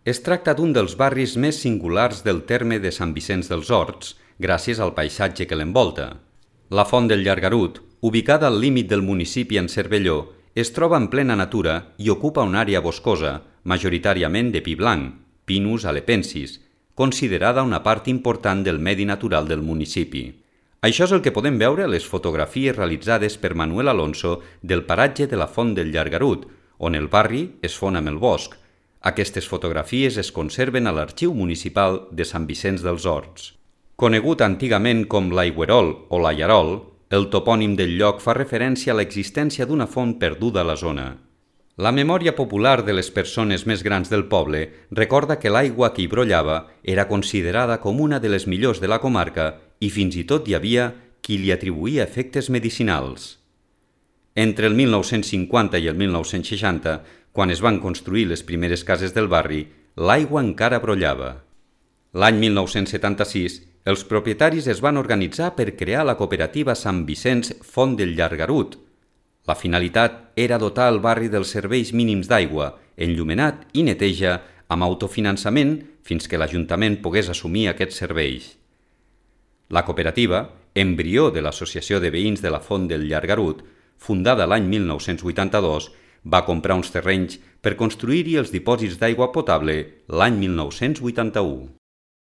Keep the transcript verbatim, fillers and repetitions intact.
Es tracta d'un dels barris més singulars del terme de Sant Vicenç dels Horts, gràcies al paisatge que l'envolta. La Font del Llargarut, ubicada al límit del municipi en Cervelló, es troba en plena natura i ocupa una àrea boscosa, majoritàriament de pi blanc, Pinus halepensis, considerada una part important del medi natural del municipi. Això és el que podem veure a les fotografies realitzades per Manuel Alonso del paratge de la Font del Llargarut, on el barri es fon amb el bosc. Aquestes fotografies es conserven a l'Arxiu Municipal de Sant Vicenç dels Horts. Conegut antigament com l'Aigüerol o l'Allarol, el topònim del lloc fa referència a l'existència d'una font perduda a la zona. La memòria popular de les persones més grans del poble recorda que l'aigua que hi brollava era considerada com una de les millors de la comarca i fins i tot hi havia qui li atribuïa efectes medicinals. Entre el mil nou-cents cinquanta i el mil nou-cents seixanta, quan es van construir les primeres cases del barri, l'aigua encara brollava. L'any mil nou-cents setanta-sis, els propietaris es van organitzar per crear la cooperativa Sant Vicenç Font del Llargarut. La finalitat era dotar el barri dels serveis mínims d'aigua, enllumenat i neteja amb autofinançament fins que l'Ajuntament pogués assumir aquests serveis. La cooperativa, embrió de l'Associació de Veïns de la Font del Llargarut, fundada l'any mil nou-cents vuitanta-dos, va comprar uns terrenys per construir-hi els dipòsits d'aigua potable l'any mil nou-cents vuitanta-u.